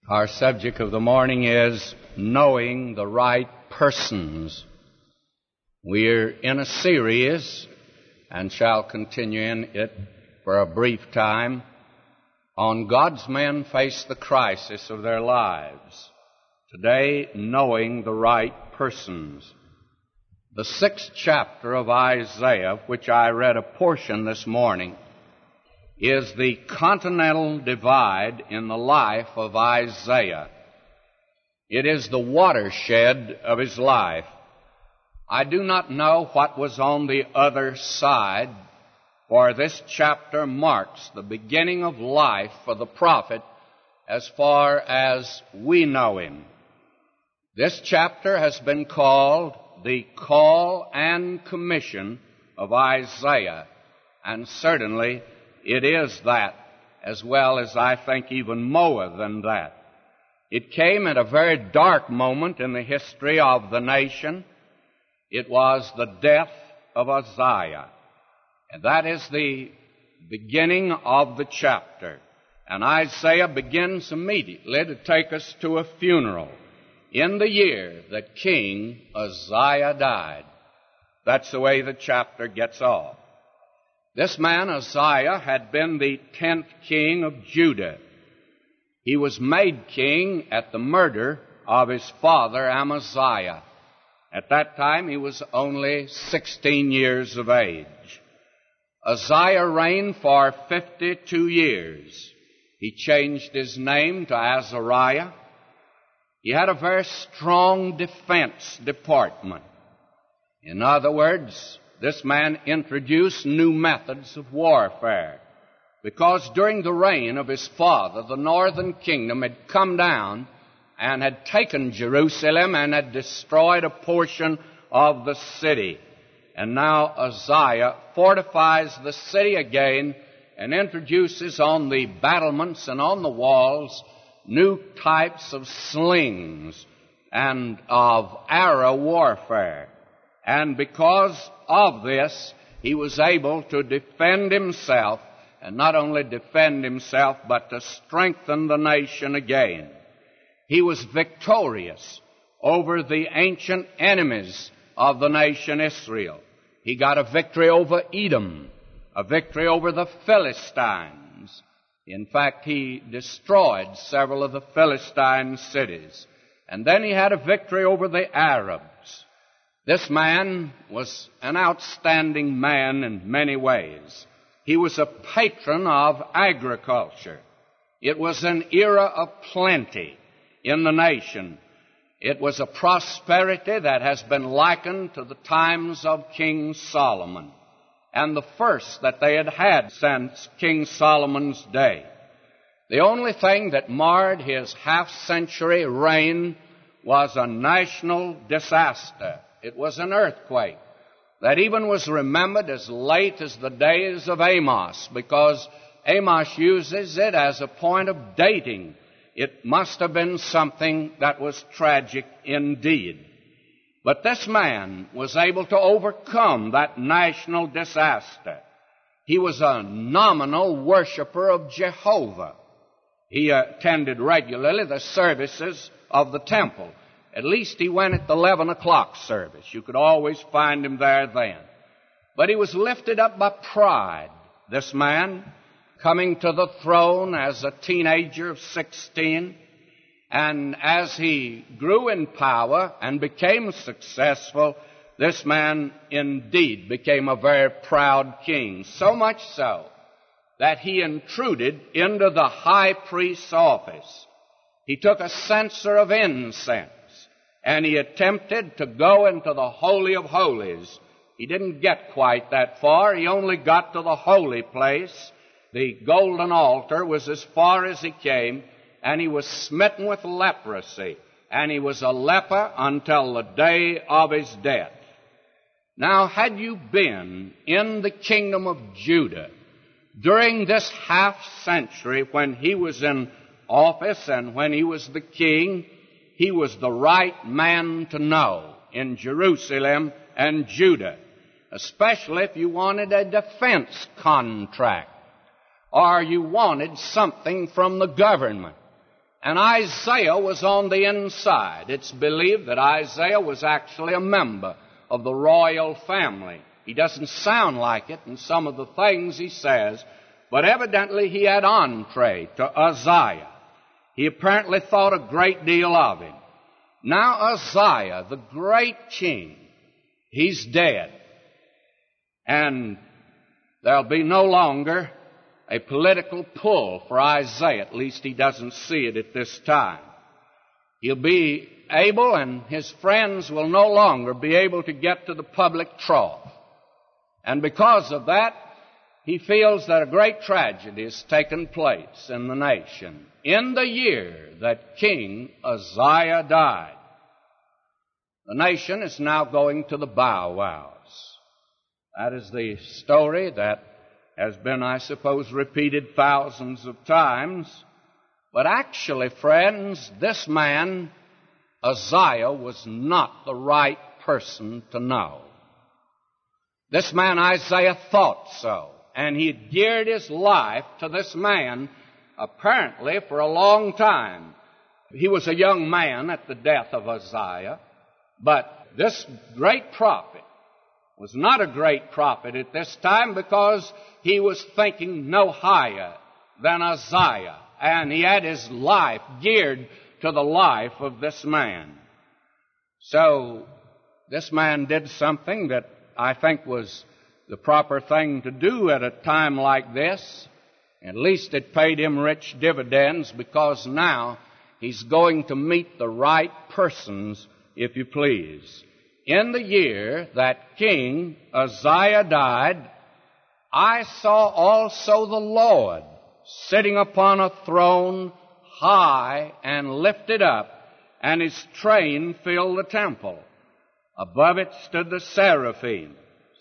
Our subject of the morning is knowing the right persons. We're in a series and shall continue in it for a brief time on God's men face the crisis of their lives. Today, knowing the right persons. The 6th chapter of Isaiah, of which I read a portion this morning, is the continental divide in the life of Isaiah. It is the watershed of his life. I do not know what was on the other side, for this chapter marks the beginning of life for the prophet as far as we know him. This chapter has been called the Call and Commission of Isaiah, and certainly it is that, as well as I think even more than that. It came at a very dark moment in the history of the nation. It was the death of Uzziah. And that is the beginning of the chapter. And Isaiah begins immediately to take us to a funeral in the year that King Uzziah died. That's the way the chapter gets off. This man, Uzziah, had been the 10th king of Judah. He was made king at the murder of his father, Amaziah. At that time, he was only 16 years of age. Uzziah reigned for 52 years. He changed his name to Azariah. He had a very strong defense department. In other words, this man introduced new methods of warfare, because during the reign of his father, the northern kingdom had come down and had taken Jerusalem and had destroyed a portion of the city. And now Uzziah fortifies the city again and introduces on the battlements and on the walls new types of slings and of arrow warfare. And because of this, he was able to defend himself, and not only defend himself, but to strengthen the nation again. He was victorious over the ancient enemies of the nation Israel. He got a victory over Edom, a victory over the Philistines. In fact, he destroyed several of the Philistine cities. And then he had a victory over the Arabs. This man was an outstanding man in many ways. He was a patron of agriculture. It was an era of plenty in the nation. It was a prosperity that has been likened to the times of King Solomon, and the first that they had had since King Solomon's day. The only thing that marred his half-century reign was a national disaster. It was an earthquake that even was remembered as late as the days of Amos, because Amos uses it as a point of dating. It must have been something that was tragic indeed. But this man was able to overcome that national disaster. He was a nominal worshiper of Jehovah. He attended regularly the services of the temple. At least he went at the 11 o'clock service. You could always find him there then. But he was lifted up by pride, this man, coming to the throne as a teenager of 16. And as he grew in power and became successful, this man indeed became a very proud king. So much so that he intruded into the high priest's office. He took a censer of incense, and he attempted to go into the Holy of Holies. He didn't get quite that far. He only got to the holy place. The golden altar was as far as he came, and he was smitten with leprosy. And he was a leper until the day of his death. Now, had you been in the kingdom of Judah during this half-century when he was in office and when he was the king, he was the right man to know in Jerusalem and Judah, especially if you wanted a defense contract or you wanted something from the government. and Isaiah was on the inside. It's believed that Isaiah was actually a member of the royal family. He doesn't sound like it in some of the things he says, but evidently he had entree to Uzziah. He apparently thought a great deal of him. Now Uzziah, the great king, he's dead. And there'll be no longer a political pull for Isaiah. At least he doesn't see it at this time. He'll be able, and his friends will no longer be able to get to the public trough. And because of that, he feels that a great tragedy has taken place in the nation in the year that King Uzziah died. The nation is now going to the bow wows. That is the story that has been, I suppose, repeated thousands of times. But actually, friends, this man, Uzziah, was not the right person to know. This man, Isaiah, thought so. And he had geared his life to this man, apparently, for a long time. He was a young man at the death of Uzziah. But this great prophet was not a great prophet at this time because he was thinking no higher than Uzziah. And he had his life geared to the life of this man. So this man did something that I think was the proper thing to do at a time like this. At least it paid him rich dividends, because now he's going to meet the right persons, if you please. In the year that King Uzziah died, I saw also the Lord sitting upon a throne high and lifted up, and his train filled the temple. Above it stood the seraphims.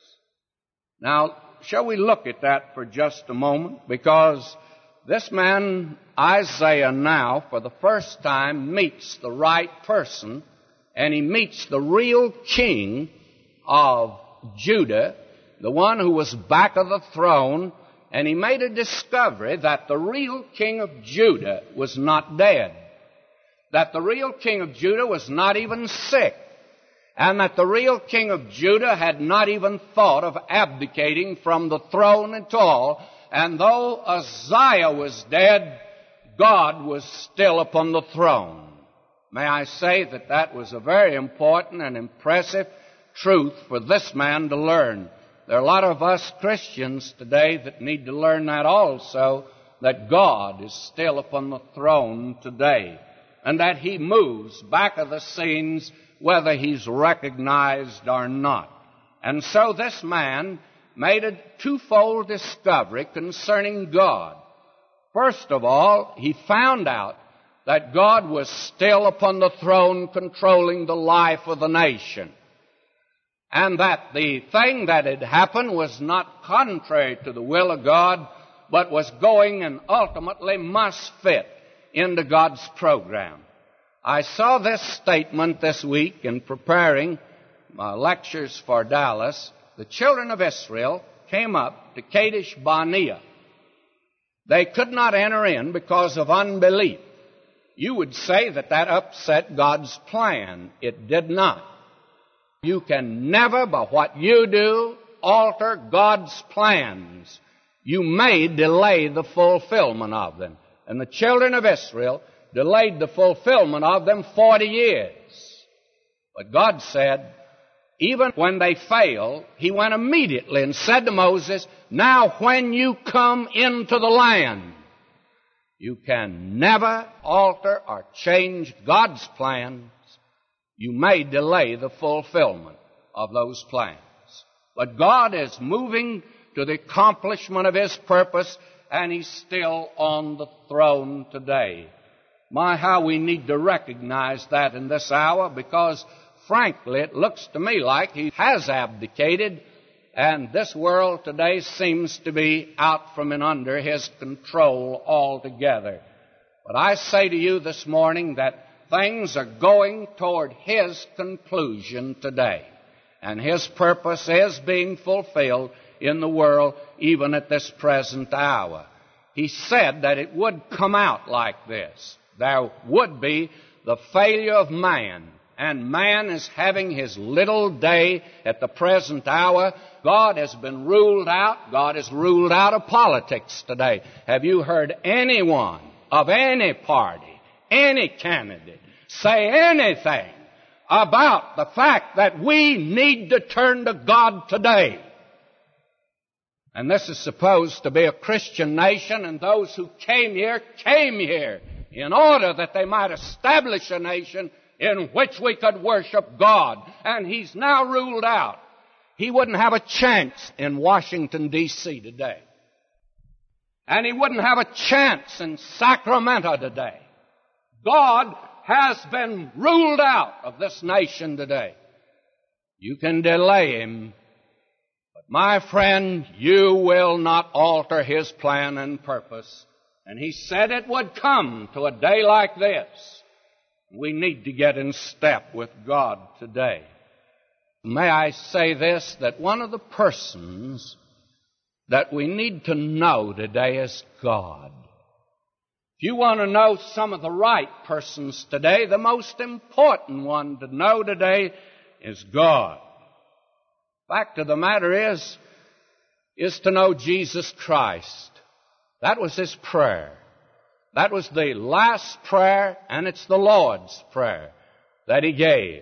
Now, shall we look at that for just a moment? Because this man, Isaiah, now, for the first time, meets the right person, and he meets the real king of Judah, the one who was back of the throne, and he made a discovery that the real king of Judah was not dead, that the real king of Judah was not even sick, and that the real king of Judah had not even thought of abdicating from the throne at all. And though Uzziah was dead, God was still upon the throne. May I say that that was a very important and impressive truth for this man to learn. There are a lot of us Christians today that need to learn that also, that God is still upon the throne today, and that he moves back of the scenes whether he's recognized or not. And so this man made a twofold discovery concerning God. First of all, he found out that God was still upon the throne controlling the life of the nation, and that the thing that had happened was not contrary to the will of God, but was going and ultimately must fit into God's program. I saw this statement this week in preparing lectures for Dallas. The children of Israel came up to Kadesh Barnea. They could not enter in because of unbelief. You would say that that upset God's plan. It did not. You can never, by what you do, alter God's plans. You may delay the fulfillment of them. And the children of Israel delayed the fulfillment of them 40 years. But God said, even when they failed, he went immediately and said to Moses, now when you come into the land, you can never alter or change God's plans. You may delay the fulfillment of those plans. But God is moving to the accomplishment of his purpose, and he's still on the throne today. My, how we need to recognize that in this hour, because frankly, it looks to me like he has abdicated, and this world today seems to be out from and under his control altogether. But I say to you this morning that things are going toward his conclusion today, and his purpose is being fulfilled in the world even at this present hour. He said that it would come out like this. there would be the failure of man. And man is having his little day at the present hour. God has been ruled out. God is ruled out of politics today. Have you heard anyone of any party, any candidate, say anything about the fact that we need to turn to God today? And this is supposed to be a Christian nation, and those who came here in order that they might establish a nation in which we could worship God. And He's now ruled out. He wouldn't have a chance in Washington, D.C. today. And He wouldn't have a chance in Sacramento today. God has been ruled out of this nation today. You can delay Him, but my friend, you will not alter His plan and purpose. And He said it would come to a day like this. We need to get in step with God today. May I say this, that one of the persons that we need to know today is God. If you want to know some of the right persons today, the most important one to know today is God. Fact of the matter is to know Jesus Christ. That was His prayer. That was the last prayer, and it's the Lord's Prayer that He gave.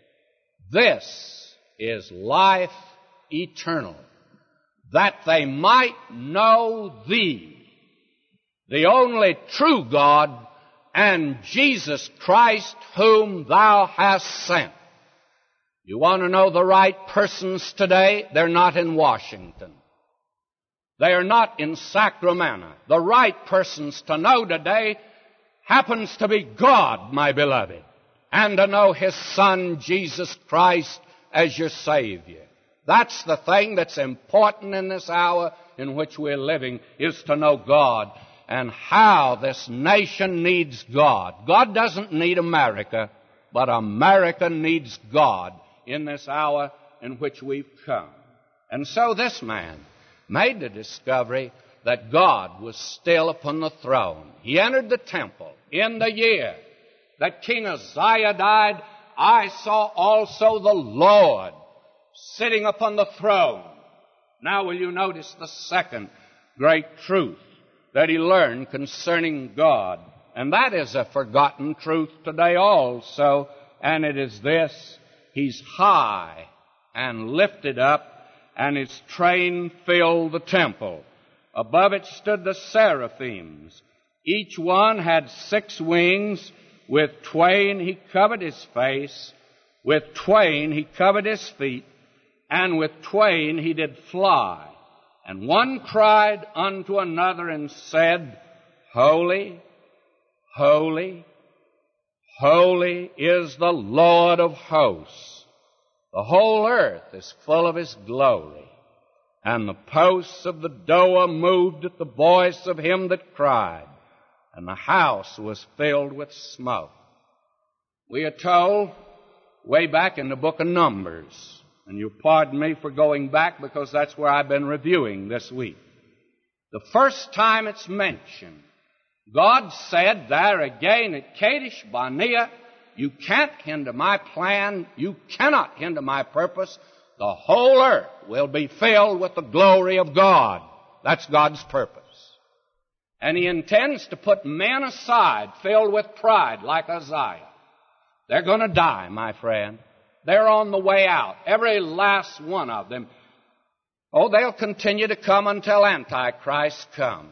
This is life eternal, that they might know Thee, the only true God, and Jesus Christ whom Thou hast sent. You want to know the right persons today? They're not in Washington. They are not in Sacramento. The right persons to know today happens to be God, my beloved, and to know His Son, Jesus Christ, as your Savior. That's the thing that's important in this hour in which we're living, is to know God and how this nation needs God. God doesn't need America, but America needs God in this hour in which we've come. And so this man made the discovery that God was still upon the throne. He entered the temple in the year that King Uzziah died. I saw also the Lord sitting upon the throne. Now will you notice the second great truth that he learned concerning God? And that is a forgotten truth today also, and it is this: He's high and lifted up, and His train filled the temple. Above it stood the seraphims. Each one had 6 wings. With twain He covered His face, with twain He covered His feet, and with twain He did fly. And one cried unto another and said, Holy, holy, holy is the Lord of hosts. The whole earth is full of His glory. And the posts of the door moved at the voice of him that cried, and the house was filled with smoke. We are told way back in the book of Numbers, and you pardon me for going back because that's where I've been reviewing this week. The first time it's mentioned, God said there again at Kadesh Barnea, you can't hinder my plan. You cannot hinder my purpose. The whole earth will be filled with the glory of God. That's God's purpose. And He intends to put men aside filled with pride like Uzziah. They're going to die, my friend. They're on the way out. Every last one of them. Oh, they'll continue to come until Antichrist comes.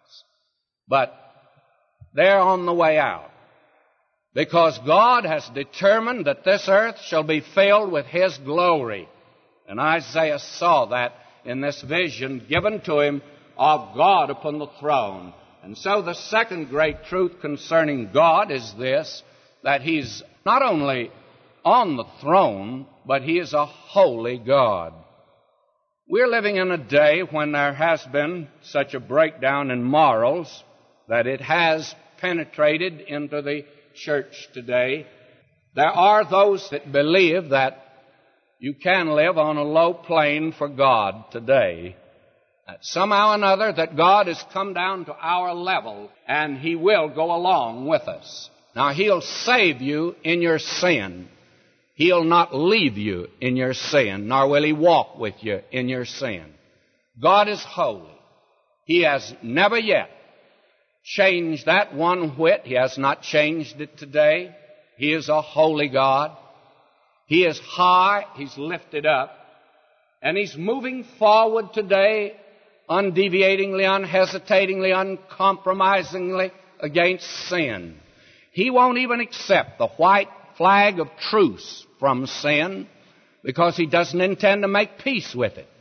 But they're on the way out. Because God has determined that this earth shall be filled with His glory. And Isaiah saw that in this vision given to him of God upon the throne. And so the second great truth concerning God is this, that He's not only on the throne, but He is a holy God. We're living in a day when there has been such a breakdown in morals that it has penetrated into the church today. There are those that believe that you can live on a low plane for God today. Somehow or another that God has come down to our level and He will go along with us. Now, He'll save you in your sin. He'll not leave you in your sin, nor will He walk with you in your sin. God is holy. He has never yet changed that one whit. He has not changed it today. He is a holy God. He is high. He's lifted up. And He's moving forward today undeviatingly, unhesitatingly, uncompromisingly against sin. He won't even accept the white flag of truce from sin because He doesn't intend to make peace with it.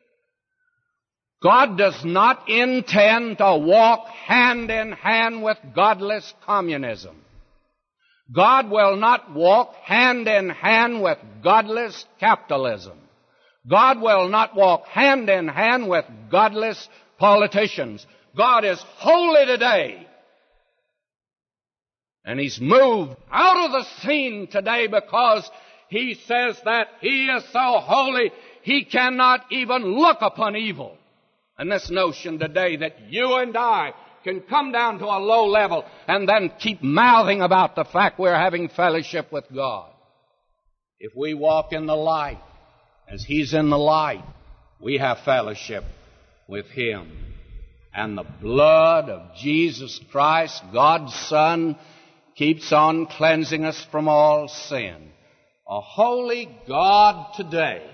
God does not intend to walk hand in hand with godless communism. God will not walk hand in hand with godless capitalism. God will not walk hand in hand with godless politicians. God is holy today. And He's moved out of the scene today because He says that He is so holy, He cannot even look upon evil. And this notion today that you and I can come down to a low level and then keep mouthing about the fact we're having fellowship with God. If we walk in the light, as He's in the light, we have fellowship with Him. And the blood of Jesus Christ, God's Son, keeps on cleansing us from all sin. A holy God today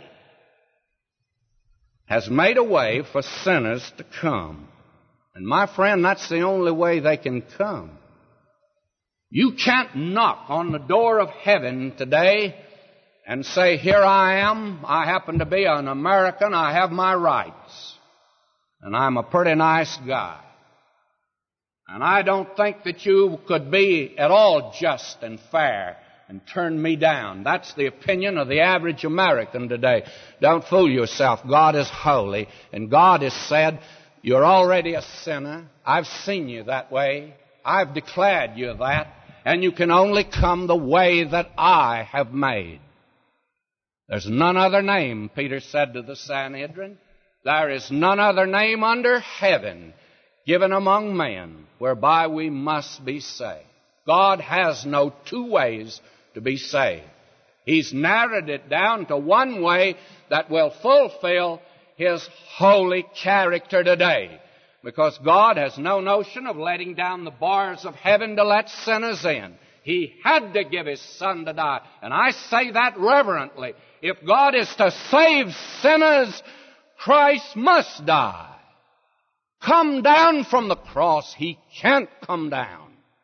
has made a way for sinners to come. And my friend, that's the only way they can come. You can't knock on the door of heaven today and say, here I am, I happen to be an American, I have my rights, and I'm a pretty nice guy. And I don't think that you could be at all just and fair and turn me down. That's the opinion of the average American today. Don't fool yourself. God is holy, and God has said, you're already a sinner. I've seen you that way. I've declared you that, and you can only come the way that I have made. There's none other name, Peter said to the Sanhedrin. There is none other name under heaven given among men whereby we must be saved. God has no two ways to be saved. He's narrowed it down to one way that will fulfill His holy character today. Because God has no notion of letting down the bars of heaven to let sinners in. He had to give His Son to die. And I say that reverently. If God is to save sinners, Christ must die. Come down from the cross. He can't come down.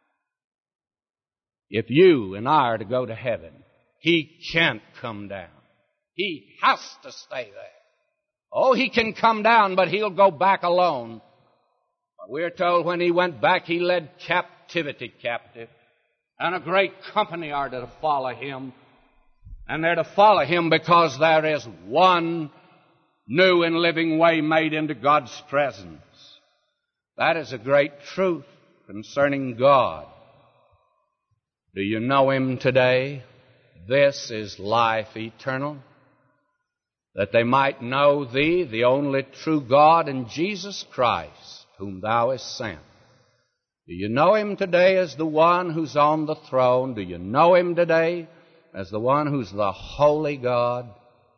If you and I are to go to heaven, He can't come down. He has to stay there. Oh, He can come down, but He'll go back alone. We're told when He went back, He led captivity captive. And a great company are to follow Him. And they're to follow Him because there is one new and living way made into God's presence. That is a great truth concerning God. Do you know Him today? This is life eternal, that they might know Thee, the only true God, and Jesus Christ, whom Thou hast sent. Do you know Him today as the one who's on the throne? Do you know Him today as the one who's the holy God,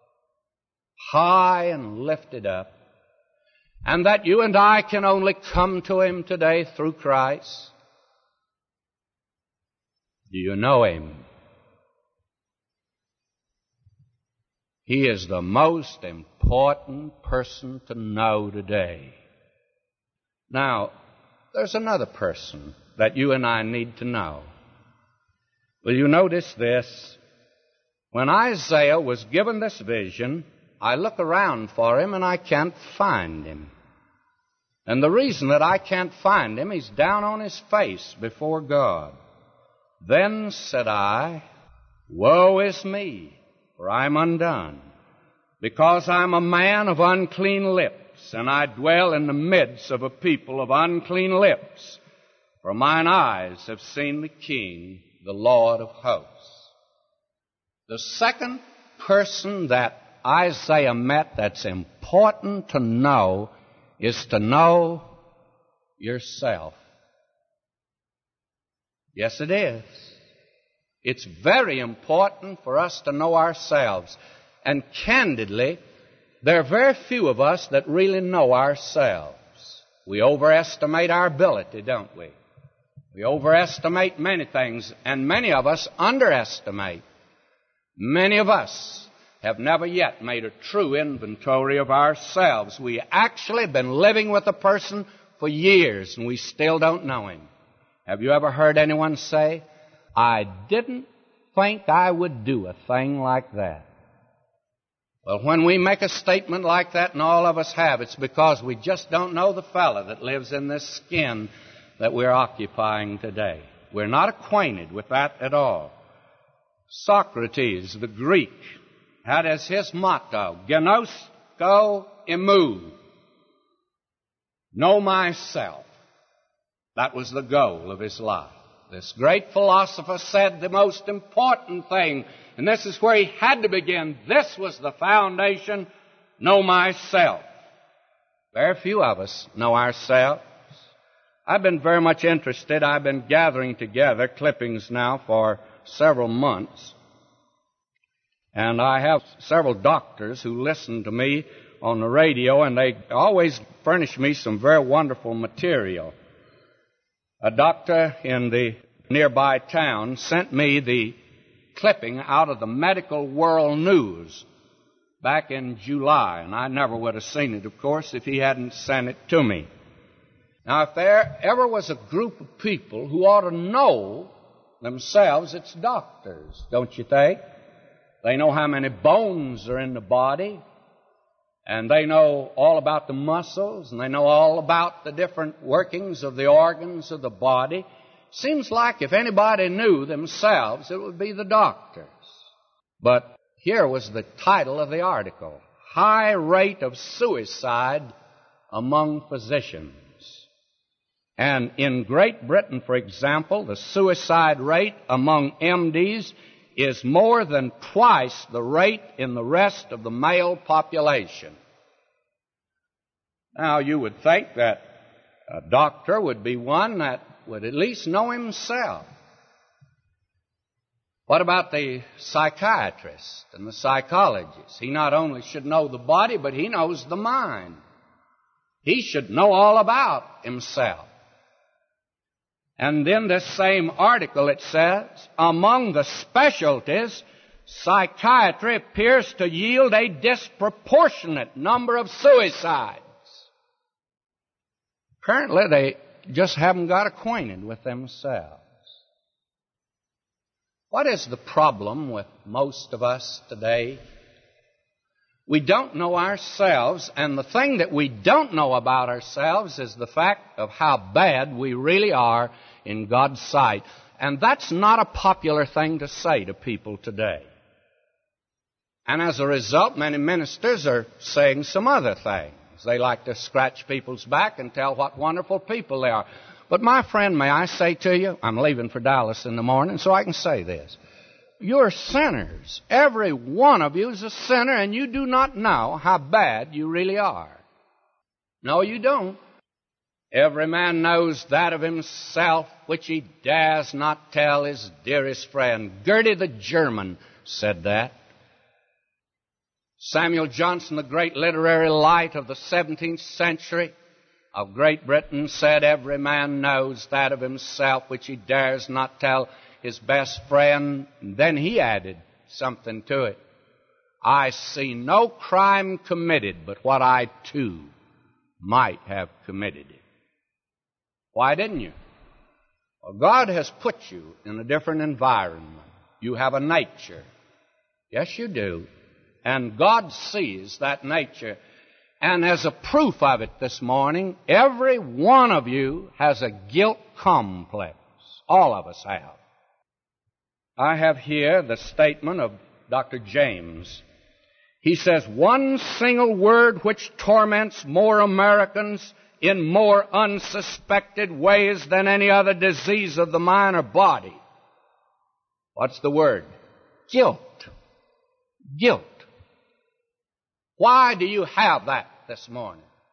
high and lifted up, and that you and I can only come to Him today through Christ? Do you know Him? He is the most important person to know today. Now, there's another person that you and I need to know. Will you notice this? When Isaiah was given this vision, I look around for him and I can't find him. And the reason that I can't find him, he's down on his face before God. Then said I, woe is me, for I'm undone, because I'm a man of unclean lips, and I dwell in the midst of a people of unclean lips. For mine eyes have seen the King, the Lord of hosts. The second person that Isaiah met that's important to know is to know yourself. Yes, it is. It's very important for us to know ourselves. And candidly, there are very few of us that really know ourselves. We overestimate our ability, don't we? We overestimate many things, and many of us underestimate. Many of us have never yet made a true inventory of ourselves. We actually have been living with a person for years, and we still don't know him. Have you ever heard anyone say, "I didn't think I would do a thing like that"? Well, when we make a statement like that, and all of us have, it's because we just don't know the fellow that lives in this skin that we're occupying today. We're not acquainted with that at all. Socrates, the Greek, had as his motto, "Gnosko imou," know myself. That was the goal of his life. This great philosopher said the most important thing, and this is where he had to begin. This was the foundation, know myself. Very few of us know ourselves. I've been very much interested. I've been gathering together clippings now for several months. And I have several doctors who listen to me on the radio, and they always furnish me some very wonderful material. A doctor in the nearby town sent me the clipping out of the Medical World News back in July, and I never would have seen it, of course, if he hadn't sent it to me. Now, if there ever was a group of people who ought to know themselves, it's doctors, don't you think? They know how many bones are in the body, and they know all about the muscles, and they know all about the different workings of the organs of the body. Seems like if anybody knew themselves, it would be the doctors. But here was the title of the article, "High Rate of Suicide Among Physicians." And in Great Britain, for example, the suicide rate among MDs is more than twice the rate in the rest of the male population. Now, you would think that a doctor would be one that would at least know himself. What about the psychiatrist and the psychologist? He not only should know the body, but he knows the mind. He should know all about himself. And in this same article it says, among the specialties, psychiatry appears to yield a disproportionate number of suicides. Apparently they just haven't got acquainted with themselves. What is the problem with most of us today? We don't know ourselves, and the thing that we don't know about ourselves is the fact of how bad we really are in God's sight. And that's not a popular thing to say to people today. And as a result, many ministers are saying some other things. They like to scratch people's back and tell what wonderful people they are. But my friend, may I say to you, I'm leaving for Dallas in the morning, so I can say this. You're sinners. Every one of you is a sinner, and you do not know how bad you really are. No, you don't. Every man knows that of himself which he dares not tell his dearest friend. Gertie the German said that. Samuel Johnson, the great literary light of the 17th century of Great Britain, said, every man knows that of himself which he dares not tell his best friend. And then he added something to it. I see no crime committed but what I too might have committed it. Why didn't you? Well, God has put you in a different environment. You have a nature. Yes, you do. And God sees that nature. And as a proof of it this morning, every one of you has a guilt complex. All of us have. I have here the statement of Dr. James. He says, one single word which torments more Americans in more unsuspected ways than any other disease of the mind or body. What's the word? Guilt. Guilt. Why do you have that this morning?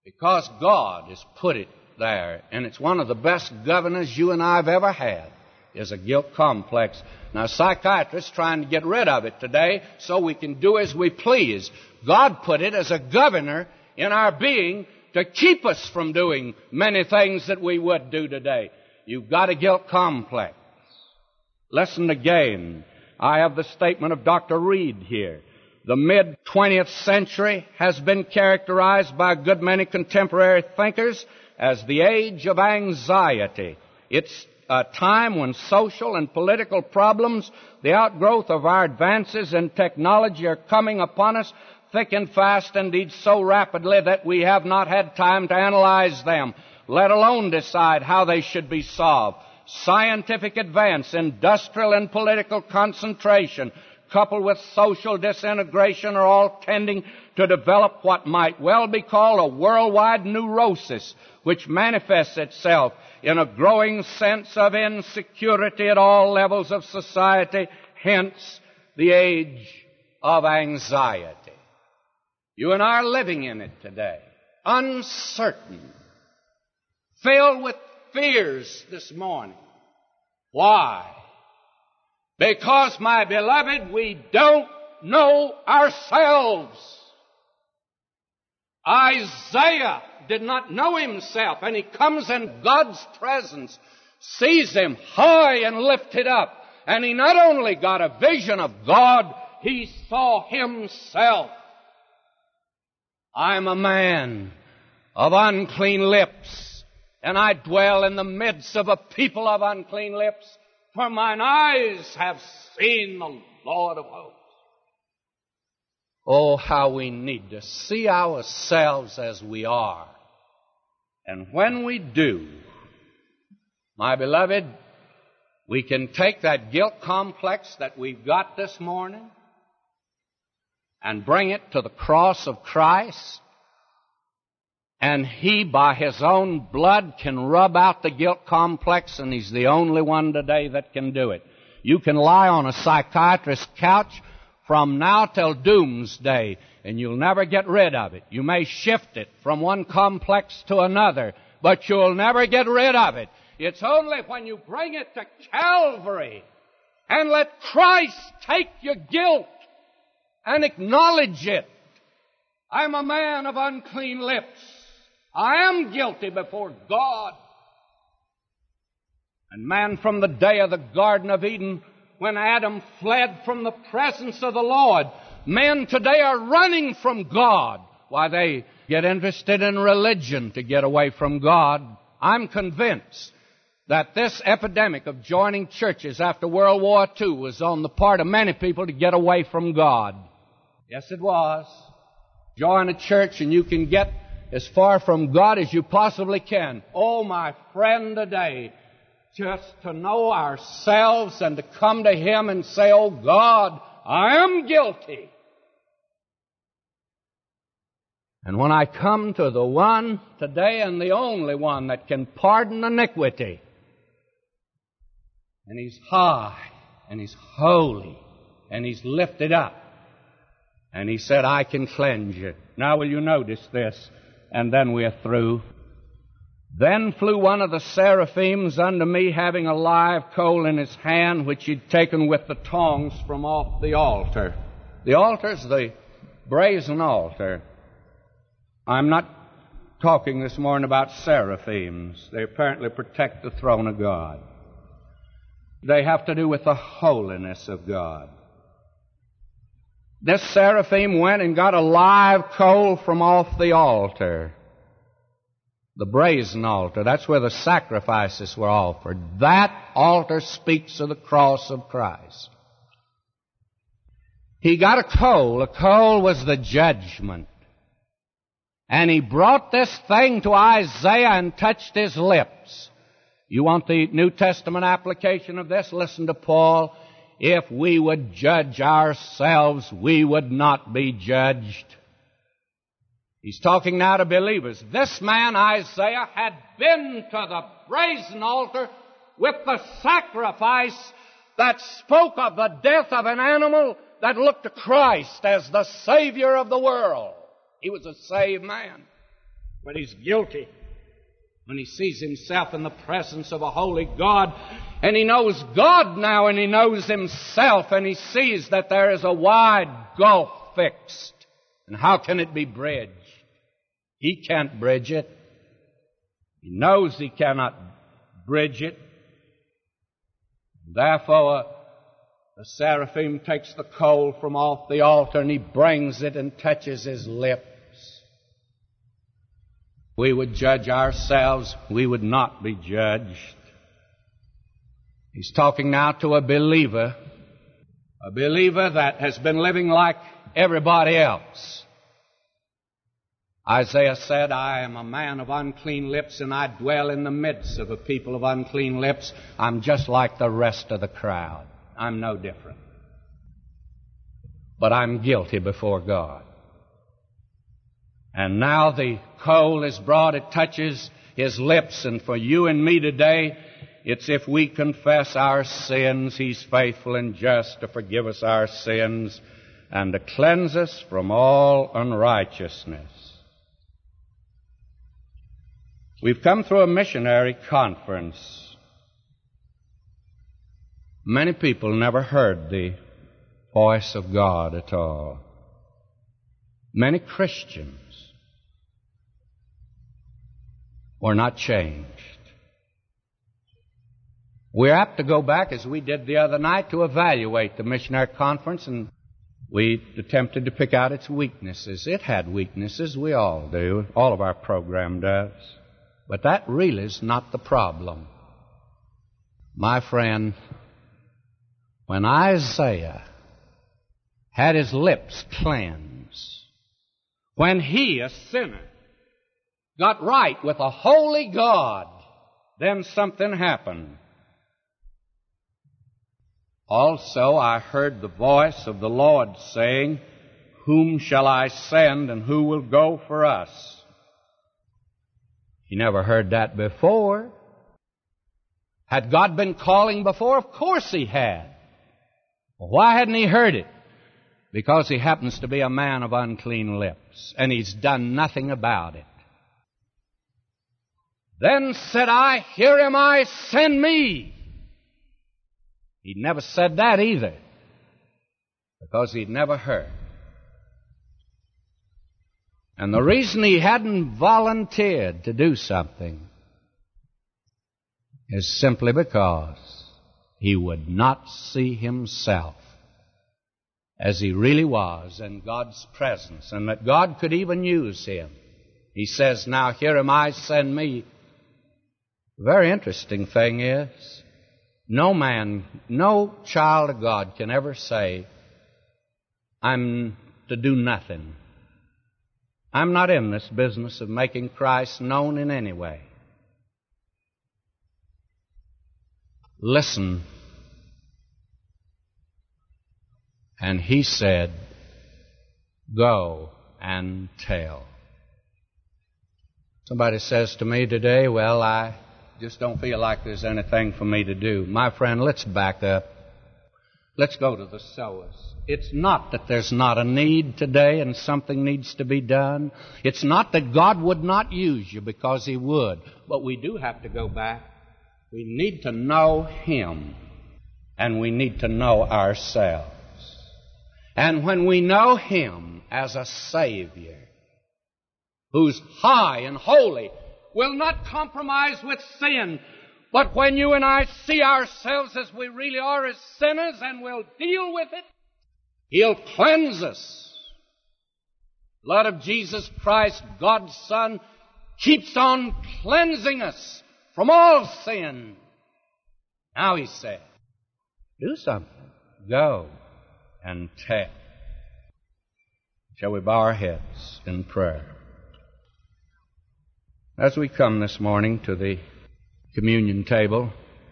because God has put it there. And it's one of the best governors you and I have ever had, is a guilt complex. Now, psychiatrists trying to get rid of it today so we can do as we please. God put it as a governor in our being to keep us from doing many things that we would do today. You've got a guilt complex. Listen again. I have the statement of Dr. Reed here. The mid-20th century has been characterized by a good many contemporary thinkers as the age of anxiety. It's a time when social and political problems, the outgrowth of our advances in technology, are coming upon us thick and fast, indeed so rapidly that we have not had time to analyze them, let alone decide how they should be solved. Scientific advance, industrial and political concentration, coupled with social disintegration, are all tending to develop what might well be called a worldwide neurosis, which manifests itself in a growing sense of insecurity at all levels of society, hence the age of anxiety. You and I are living in it today, uncertain, filled with fears this morning. Why? Because, my beloved, we don't know ourselves. Isaiah did not know himself, and he comes in God's presence, sees him high and lifted up, and he not only got a vision of God, he saw himself. I'm a man of unclean lips, and I dwell in the midst of a people of unclean lips, for mine eyes have seen the Lord of hosts. Oh, how we need to see ourselves as we are. And when we do, my beloved, we can take that guilt complex that we've got this morning and bring it to the cross of Christ, and He, by His own blood, can rub out the guilt complex, and He's the only one today that can do it. You can lie on a psychiatrist's couch from now till doomsday, and you'll never get rid of it. You may shift it from one complex to another, but you'll never get rid of it. It's only when you bring it to Calvary and let Christ take your guilt and acknowledge it. I'm a man of unclean lips. I am guilty before God. And man, from the day of the Garden of Eden, when Adam fled from the presence of the Lord, men today are running from God. Why, they get interested in religion to get away from God. I'm convinced that this epidemic of joining churches after World War II was on the part of many people to get away from God. Yes, it was. Join a church and you can get as far from God as you possibly can. Oh, my friend, today, just to know ourselves and to come to Him and say, oh God, I am guilty. And when I come to the one today and the only one that can pardon iniquity, and He's high, and He's holy, and He's lifted up, and He said, I can cleanse you. Now will you notice this? And then we're through. Then flew one of the seraphims unto me, having a live coal in his hand, which he'd taken with the tongs from off the altar. The altar's the brazen altar. I'm not talking this morning about seraphims. They apparently protect the throne of God. They have to do with the holiness of God. This seraphim went and got a live coal from off the altar. The brazen altar. That's where the sacrifices were offered. That altar speaks of the cross of Christ. He got a coal. A coal was the judgment. And he brought this thing to Isaiah and touched his lips. You want the New Testament application of this? Listen to Paul. If we would judge ourselves, we would not be judged. He's talking now to believers. This man, Isaiah, had been to the brazen altar with the sacrifice that spoke of the death of an animal that looked to Christ as the Savior of the world. He was a saved man. when he's guilty, when he sees himself in the presence of a holy God, and he knows God now, and he knows himself, and he sees that there is a wide gulf fixed. And how can it be bridged? He can't bridge it. He knows he cannot bridge it. Therefore, the seraphim takes the coal from off the altar, and he brings it and touches his lips. We would judge ourselves, we would not be judged. He's talking now to a believer that has been living like everybody else. Isaiah said, I am a man of unclean lips, and I dwell in the midst of a people of unclean lips. I'm just like the rest of the crowd. I'm no different. But I'm guilty before God. And now the coal is brought, it touches his lips, and for you and me today, it's if we confess our sins, he's faithful and just to forgive us our sins and to cleanse us from all unrighteousness. We've come through a missionary conference. Many people never heard the voice of God at all. Many Christians were not changed. We're apt to go back, as we did the other night, to evaluate the missionary conference, and we attempted to pick out its weaknesses. It had weaknesses, we all do. All of our program does. But that really is not the problem. My friend, when Isaiah had his lips cleansed, when he, a sinner, got right with a holy God, then something happened. Also, I heard the voice of the Lord saying, whom shall I send, and who will go for us? He never heard that before. Had God been calling before? Of course he had. Well, why hadn't he heard it? Because he happens to be a man of unclean lips, and he's done nothing about it. Then said I, here am I, send me. He never said that either, because he'd never heard. And the reason he hadn't volunteered to do something is simply because he would not see himself as he really was in God's presence, and that God could even use him. He says, now here am I, send me. The very interesting thing is, no man, no child of God can ever say, I'm to do nothing. I'm not in this business of making Christ known in any way. Listen. And he said, go and tell. Somebody says to me today, well, I just don't feel like there's anything for me to do. My friend, let's back up. Let's go to the sowers. It's not that there's not a need today and something needs to be done. It's not that God would not use you, because he would. But we do have to go back. We need to know him, and we need to know ourselves. And when we know him as a Savior who's high and holy, will not compromise with sin, but when you and I see ourselves as we really are, as sinners, and will deal with it, he'll cleanse us. The blood of Jesus Christ, God's Son, keeps on cleansing us from all sin. Now he said, do something. Go and tell. Shall we bow our heads in prayer? As we come this morning to the communion table,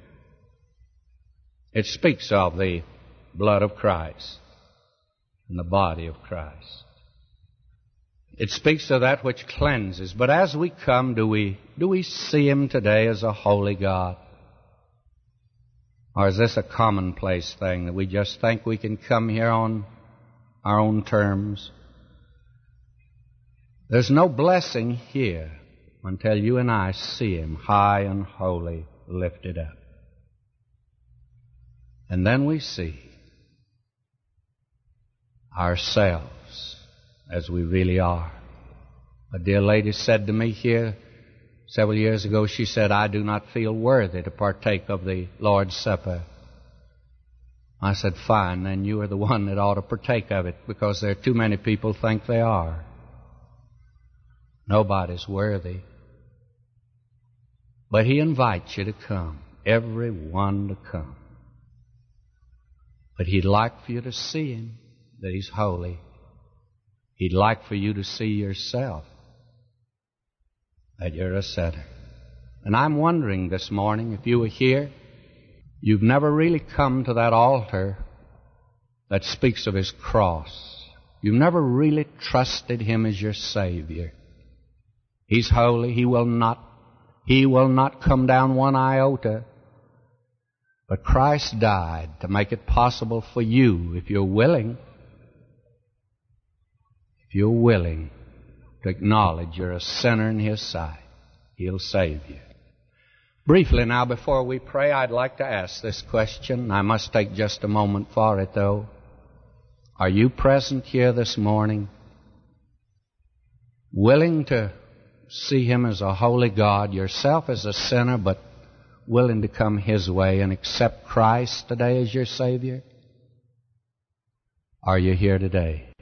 it speaks of the blood of Christ and the body of Christ. It speaks of that which cleanses. But as we come, do we see him today as a holy God? Or is this a commonplace thing that we just think we can come here on our own terms? There's no blessing here until you and I see Him high and holy, lifted up. And then we see ourselves as we really are. A dear lady said to me here several years ago, she said, "I do not feel worthy to partake of the Lord's Supper." I said, "Fine, then you are the one that ought to partake of it, because there are too many people think they are." Nobody's worthy. But He invites you to come, every one to come. But He'd like for you to see Him, that He's holy. He'd like for you to see yourself, that you're a sinner. And I'm wondering this morning, if you were here, you've never really come to that altar that speaks of His cross. You've never really trusted Him as your Savior. He's holy. He will not come down one iota. But Christ died to make it possible for you, if you're willing, to acknowledge you're a sinner in His sight. He'll save you. Briefly now, before we pray, I'd like to ask this question. I must take just a moment for it, though. Are you present here this morning, willing to see Him as a holy God, yourself as a sinner, but willing to come His way and accept Christ today as your Savior? Are you here today?